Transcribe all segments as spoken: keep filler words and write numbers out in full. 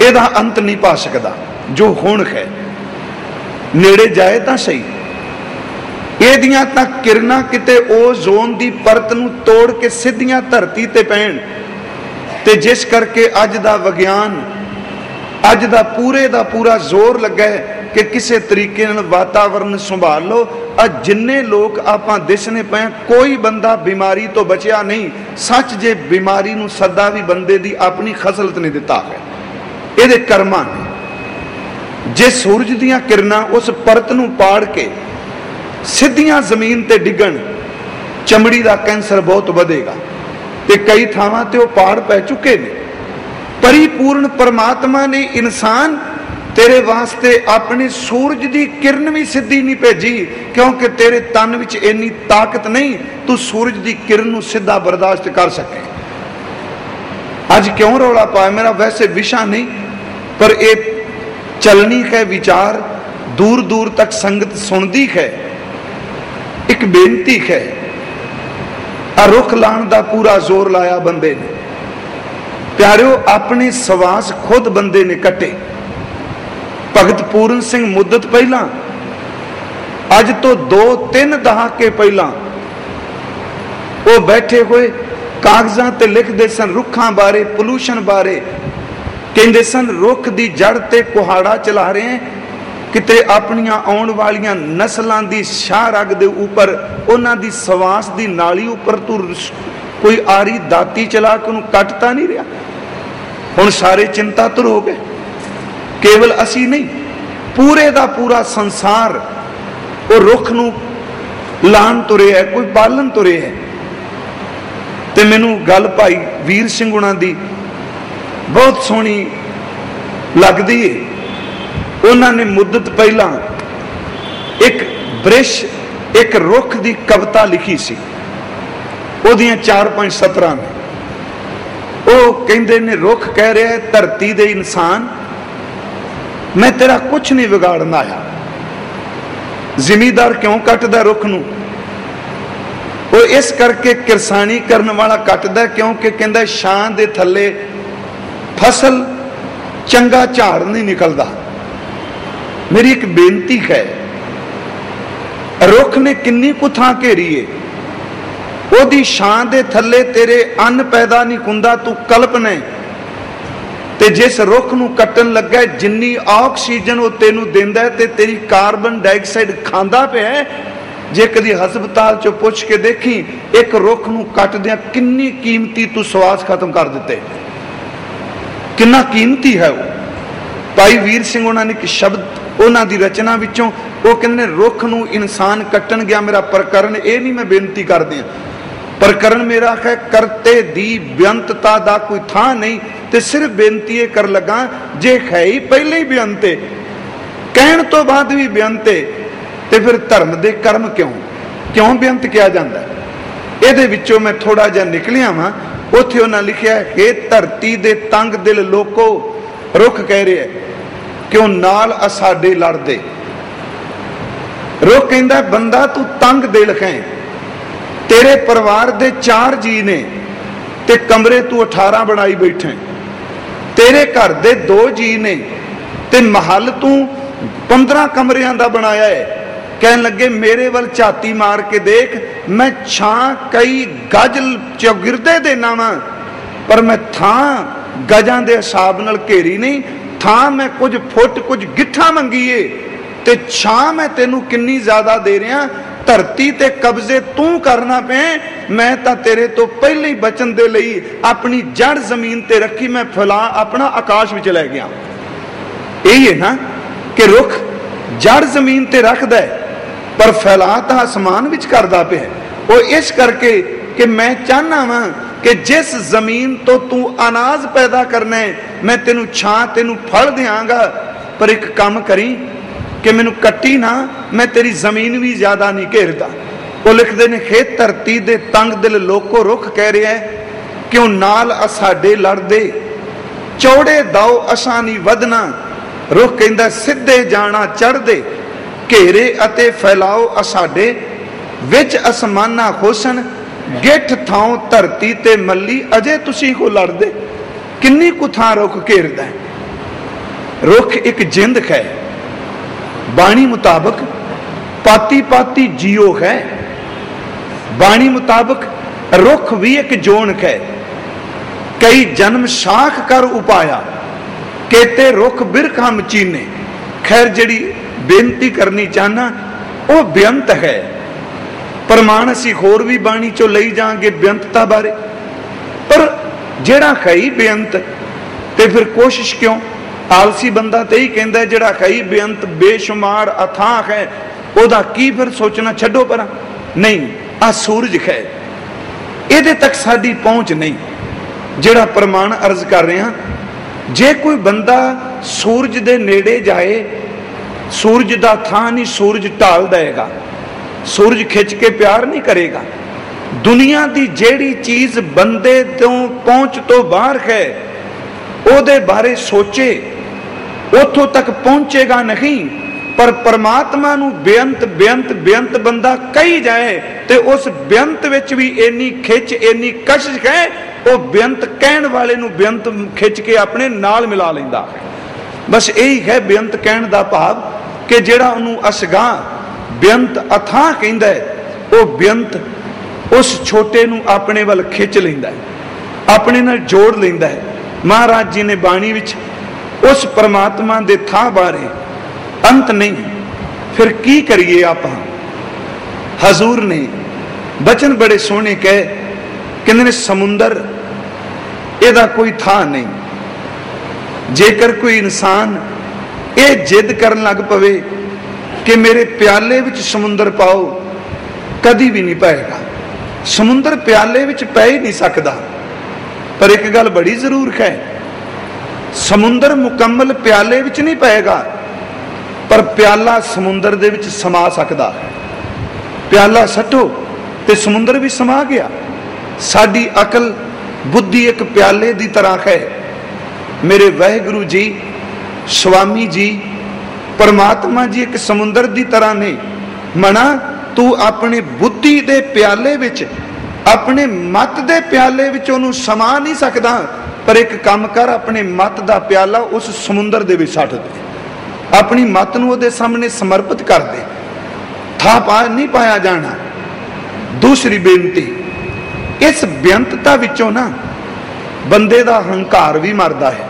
ਇਹਦਾ ਅੰਤ नहीं पा सकता। जो हुण है नेड़े जाए तो सही, ਇਹਦੀਆਂ ਤਾਂ ਕਿਰਨਾਂ ਕਿਤੇ ਓਜ਼ੋਨ ਦੀ ਪਰਤ ਨੂੰ ਤੋੜ ਕੇ ਸਿੱਧੀਆਂ ਧਰਤੀ ਤੇ ਪੈਣ, ਤੇ ਜਿਸ ਕਰਕੇ ਅੱਜ ਦਾ ਵਿਗਿਆਨ, ਅੱਜ ਦਾ ਪੂਰੇ ਦਾ ਪੂਰਾ ਜ਼ੋਰ ਲੱਗਾ ਹੈ ਕਿ ਕਿਸੇ ਤਰੀਕੇ ਨਾਲ ਵਾਤਾਵਰਨ ਸੰਭਾਲ ਲਓ। ਅੱਜ ਜਿੰਨੇ ਲੋਕ ਆਪਾਂ ਦਿਸਣੇ ਪਏ, ਕੋਈ ਬੰਦਾ ਬਿਮਾਰੀ ਤੋਂ ਬਚਿਆ ਨਹੀਂ। ਸੱਚ ਜੇ ਬਿਮਾਰੀ ਨੂੰ ਸੱਦਾ ਵੀ ਬੰਦੇ ਦੀ ਆਪਣੀ ਖਸਲਤ ਨੇ ਦਿੱਤਾ ਹੈ, ਇਹਦੇ ਕਰਮਾਂ ਨੇ। ਜੇ ਸੂਰਜ ਦੀਆਂ ਕਿਰਨਾਂ ਉਸ ਪਰਤ ਨੂੰ ਪਾੜ ਕੇ ਸਿੱਧੀਆਂ ਜ਼ਮੀਨ ਤੇ ਡਿੱਗਣ, ਚਮੜੀ ਦਾ ਕੈਂਸਰ ਬਹੁਤ ਵਧੇਗਾ, ਤੇ ਕਈ ਥਾਵਾਂ ਤੇ ਉਹ ਪਾੜ ਪੈ ਚੁੱਕੇ ਨੇ। परिपूर्ण परमात्मा ने इंसान तेरे वास्ते अपनी सूरज की किरण भी सीधी नहीं भेजी, क्योंकि तेरे तन विच इन्नी ताकत नहीं तू सूरज की किरण नूं सीधा बर्दाश्त कर सके। अज क्यों रौला पाया, मेरा वैसे विषय नहीं, पर यह चलनी है विचार, दूर दूर तक संगत सुनती है। एक बेनती है, रुख लाने का पूरा जोर लाया बंदे ने। प्यारिओ, अपने सवास खुद बंदे ने कटे। भगत पूरन सिंह मुद्दत पहला, अज तो दो तीन दहाके पहला वो बैठे हुए कागजां ते लिखते सन रुखां बारे, पोल्यूशन बारे। कहते सन रुख की जड़ ते कुहाड़ा चला रहे हैं, किते अपनियां आउण वालियां नस्लां दी शाह रग दे उपर, उन्हां दी सवास दी नाली उपर तू कोई आरी दाती चला के उन्हें कटता नहीं रहा। हुण सारे चिंतातुर हो गए। केवल असी नहीं, पूरे दा पूरा संसार वो रुख नूं लाण तुरे है, कोई पालन तुरे है। ते मैनू गल भाई वीर सिंह उन्हां दी बहुत सोहनी लगदी है। उन्होंने मुद्दत पहला एक बृछ, एक रुख की कविता लिखी सी, ਉਹਦੀਆਂ चार पांच सतरां ने। ਉਹ ਕਹਿੰਦੇ ਨੇ रुख कह रहा है धरती दे इंसान, मैं तेरा कुछ नहीं बिगाड़न आया। जिमीदार क्यों कटदा रुख नूं? वो इस करके किरसानी करने वाला कटदा क्योंकि कहंदा छां दे थल्ले फसल चंगा झाड़ नहीं निकलदा। मेरी एक बेनती है, रुख ने किन्नी कुछ थां घेरी है, ओदी छां दे थल्ले तेरे अन्न पैदा नहीं हुंदा, तू कल्पना। ते जिस रुख नूं कट्टन लगा, जिन्नी ऑक्सीजन वो तेनू देंदा ते तेरी कार्बन डाइऑक्साइड खांदा पिया। जे कदी हस्पताल चो पुछ के देखी, एक रुख नूं कट्टदियां किन्नी कीमती तू सवास खत्म कर दिते, किन्ना कीमती है वो। भाई वीर सिंह उन्होंने एक शब्द उन्हां दी रचना विचों वो कहंदे रुख नूं इंसान कट्टन गया। मेरा प्रकरण ये नहीं, मैं बेनती करदे प्रकरण मेरा है करते दी बेअंतता दा कोई थां नहीं, ते सिर्फ बेनती ये कर लगा, जे है ही पहले ही बेअंते, कहण तो बाद भी बेअंते, ते फिर धर्म दे कर्म क्यों क्यों बेअंत किया जाता है? इहदे विचों मैं थोड़ा जिहा निकलिया वां। उत्थे उन्हां लिखिया है, धरती दे तंग दिल लोको, रुख कह रहे क्यों नाल असाडे लड़दे। रुख कहंदा बंदा तू तंग दिल है, तेरे परिवार दे चार जी ने ते कमरे तू अठारह बनाई बैठे, तेरे घर दे दो जी ने ते महल तू पंद्रह कमरियां दा बनाया है। कहन लगे मेरे वल झाती मार के देख, मैं छां कई गज चौगिरदे देना वा, पर मैं थां गजां दे हिसाब नाल घेरी नहीं, थां मैं कुछ फुट कुछ गिट्ठा मंगीए, ते छां मैं तेनू किन्नी ज्यादा दे रहा। धरती ते कब्जे तू करना पे, मैं तां तेरे तो पहले ही बचन दे लई अपनी जड़ जमीन ते रखी, मैं फैला अपना आकाश विच लै गया। यही है ना कि रुख जड़ जमीन ते रखदा है, पर फैला तां आसमान विच करदा पे। वो इस करके कि मैं चाहना वा कि जिस जमीन तो तू अनाज पैदा करना है, मैं तेनू छां तेनू फल देंगा, पर एक काम करी कि मैनू कट्टी ना, मैं तेरी जमीन भी ज्यादा नहीं घेरदा। वो लिखते ने, हे धरती दे तंग दिल लोको, रुख कह रहा है क्यों नाल असाडे लड़दे, चौड़े दाओ असा नहीं वधना। रुख कहंदा सीधे जाना चढ़दे, घेरे अते फैलाओ असाडे, विच असमाना हुसन, गिठ थाओ धरती ते मल्ली, अजे तुसी को लड़दे। किन्नी कुथां रुख घेरदा है। रुख एक जिंद है, बाणी मुताबक पाती पाती जियो है। बाणी मुताबक रुख भी एक जोन है, कई जन्म शाख कर उपाया, केते रुख बिरखा मचीने। खैर जिहड़ी बेनती करनी चाहना वो बेअंत है। प्रमाण असी होर भी बाणी चो लई जाएंगे बेअंतता बारे, पर जिहड़ा है ही बेअंत ते फिर कोशिश क्यों? आलसी बंदा तो यही कहता है जिहड़ा है ही बेअंत बेशुमार अथाह है, ओदा की फिर सोचना छड्डो परा। नहीं, आ सूरज है, इहदे तक साडी पहुंच नहीं। जिहड़ा प्रमाण अर्ज कर रहे हैं, जे कोई बंदा सूरज दे नेड़े जाए, सूरज दा थां नहीं सूरज ढाल देगा, सूरज खिंच के प्यार नहीं करेगा। दुनिया की जेड़ी चीज बंदे तो पहुंच तो बाहर है, ओदे बारे सोचे, उथों तक पहुंचेगा नहीं। पर परमात्मा नू बेअंत बेअंत बेअंत बंदा कही जाए तो उस बेअंत विच भी इन्नी खिच इन्नी कशिश है, वो बेअंत कहण वाले नू बेअंत खिच के अपने नाल मिला लैंदा है। बस यही है बेअंत कहण दा भाव कि जिहड़ा उन्हूं असगां बेअंत अथाह कहंदा है, वो बेअंत उस छोटे नू अपने वल खिच लैंदा है, अपने नाल जोड़ लैंदा है। महाराज जी ने बाणी विच उस परमात्मा दे थां बारे अंत नहीं, फिर की करिए आप? हजूर ने बचन बड़े सोहने कहे, कहंदे ने समुंदर इहदा कोई था नहीं। जेकर कोई इंसान ये जिद करन लग पवे कि मेरे प्याले विच समुंदर पाओ, कदी भी नहीं पाएगा। समुंदर प्याले विच पै ही नहीं सकता। पर एक गल बड़ी जरूर है, समुंदर मुकम्मल प्याले विच नहीं पाएगा, पर प्याला समुंदर दे विच समा सकता है। प्याला सटो ते समुंदर भी समा गया। साडी अकल बुद्धि एक प्याले दी तरह है। मेरे वाहिगुरु जी, स्वामी जी, परमात्मा जी एक समुंदर दी तरह ने। मना तू अपने बुद्धि दे प्याले विच, अपने मत दे प्याले विच उहनूं समा नहीं सकदा, पर एक काम कर, अपने मत दा प्याला उस समुंदर दे विच सट दे, अपनी मत नूं उहदे सामने समर्पित कर दे, था पा नहीं पाया जाना। दूसरी बेनती, इस बेअंतता विचों ना बंदे दा हंकार भी मरदा है।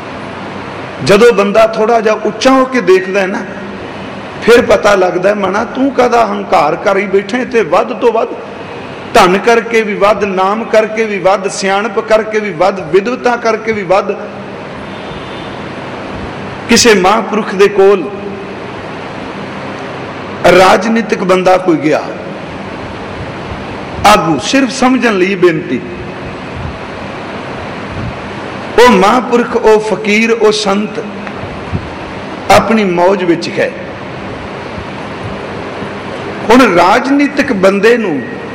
जदों बंदा थोड़ा जा उच्चा होकर देखदा है ना, फिर पता लगता है मना तू कदा हंकार कर ही बैठे, ते वध तो वध धन करके भी वध, नाम करके भी वध, सियाणप करके भी वध, विद्वता करके भी वध। किसी महापुरुष दे कोल राजनीतिक बंदा कोई गया, आगू सिर्फ समझन लई बेनती, ओ महापुरुष, ओ फकीर, ओ संत अपनी मौज विच है। हुण राजनीतिक बंदे नूं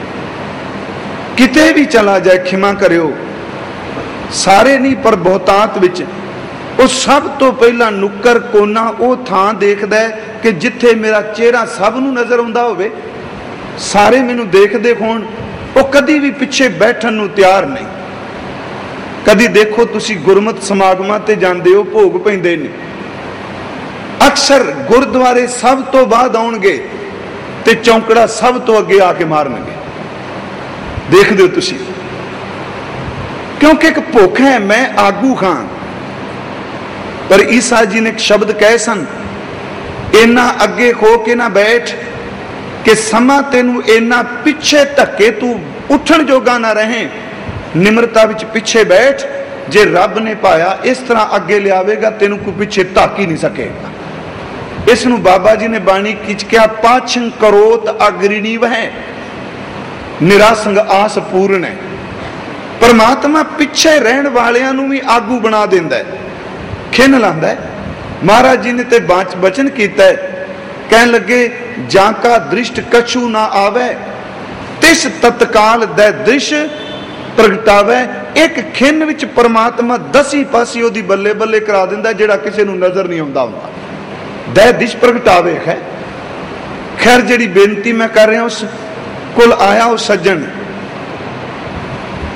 किते भी चला जाए, खिमा करियो, सारे नहीं पर बहुतात विच वो सब तो पहला नुक्कर कोना वो थां देखदा है कि जिथे मेरा चेहरा सब नूं नजर आउंदा होवे, सारे मैनूं देखदे होण, वो कदी भी पिछे बैठण नूं तैयार नहीं। कदी देखो तुसी गुरमत समागमां ते जांदे हो, भोग पैंदे ने, अक्सर गुरुद्वारे सब तो बाद आउणगे ते चौंकड़ा सब तो अगे आके मारनगे। देखदे हो तुसी, क्योंकि एक भुख है मैं आगू खां। पर ईसा जी ने एक शब्द कहे सन, इन्ना अगे हो के ना बैठ कि समा तेनू इन्ना पिछे धक्के तू उठन जोगा ना रहे। निम्रता विच पिछे बैठ, जे रब ने पाया इस तरह अगे लियावेगा, तेनू कोई पिछे धक ही नहीं सकेगा। इसनू बाबा जी ने बाणी किच क्या, पाछं करोत अग्रिणी वह निरासंग आस पूर्ण है। परमात्मा पिछे रहन वालियां नू भी आगू बना देंदा है, खिन लांदा है। महाराज जी ने ते बचन कीता है, कहन लगे जाका दृष्ट कछु ना आवे, तिस तत्काल दै दृश्य प्रगटावे। एक खिन विच परमात्मा दसी पासी ओदी बल्ले बल्ले करा दिंदा, जिहड़ा किसी नूं नजर नहीं आउंदा हुंदा, दै दिश प्रगटावे है। खैर जिहड़ी बेनती मैं कर रहा, उस कोल आया वो सज्जन,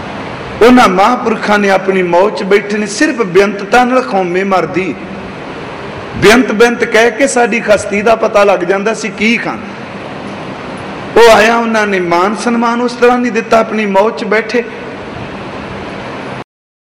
उन्हां महापुरखां ने अपनी मौज बैठे ने, सिर्फ बेअंतता नाल खौमे मरदी, ਬੇਅੰਤ ਬੇਅੰਤ ਕਹਿ ਕੇ ਸਾਡੀ ਖਸਤੀ ਦਾ ਪਤਾ ਲੱਗ ਜਾਂਦਾ ਸੀ ਕੀ ਖਾਂ। ਉਹ ਆਇਆ, ਉਹਨਾਂ ਨੇ ਮਾਨ ਸਨਮਾਨ ਉਸ ਤਰ੍ਹਾਂ ਨਹੀਂ ਦਿੱਤਾ, ਆਪਣੀ ਮੌਜ 'ਚ ਬੈਠੇ।